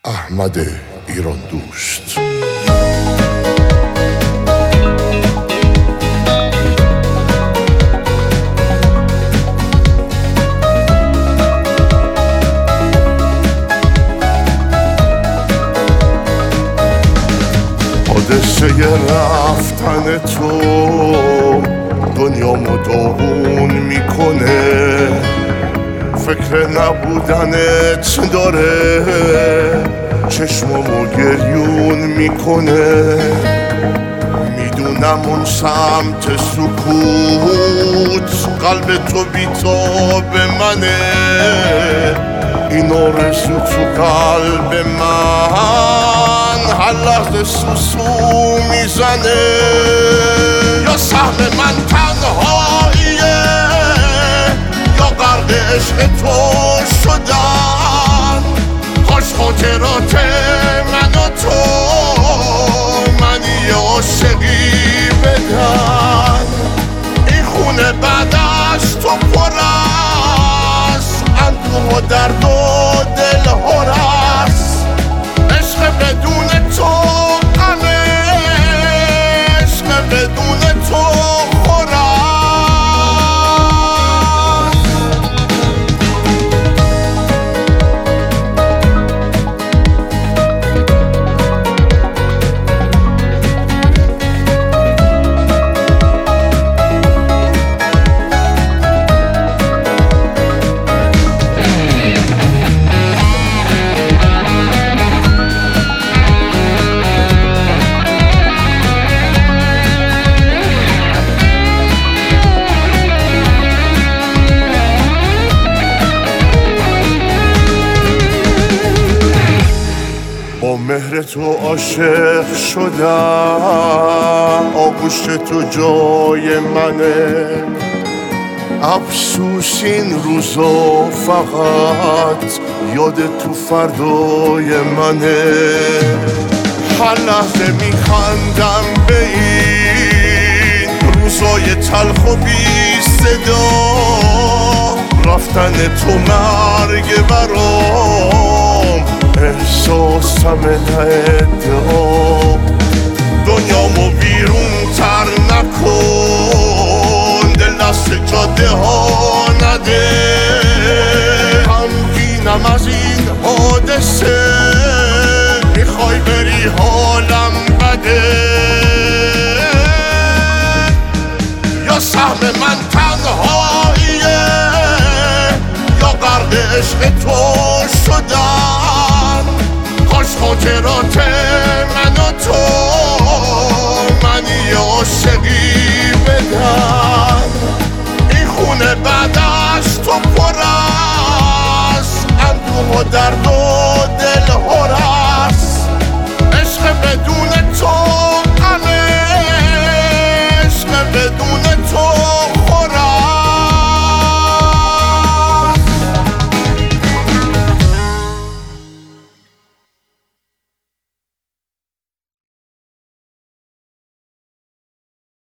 احمد ایران دوست. حادثه رفتن تو دنیامو داغون میکنه، فکر نبودنت داره چشمامو گریون میکنه. میدونم اون سمت سکوت قلب تو بیتاب منه، این آرزو تو قلب من هر لحظه سوسو میزنه. یا سهم من تنهاییه یا غرق عشق تو شدن، کاش خاطرات من و تو منی عاشقی بدن. این خونه بعد از تو پر است اندوه و درد و دل هرست. عشق بدون تو غمه، عشق بدون تو با مهر تو عاشق شدم، آغوش تو جای منه. افسوس این روزا فقط یاد تو فردای منه. هر لحظه میخندم به این روزای تلخ و بی صدا. رفتن تو مرگ برام، احساسم نه ادعا. دنیامو بیرون تر نکن، دل دست جاده ها نده. غمگینم از این حادثه، میخوای بری حالم بده. یا سهم من تنهاییه یا غرق عشق تو شدن، کاش خاطرات من و تو منی عاشقی بدن. این خونه بعد از تو پر است اندوه و درد و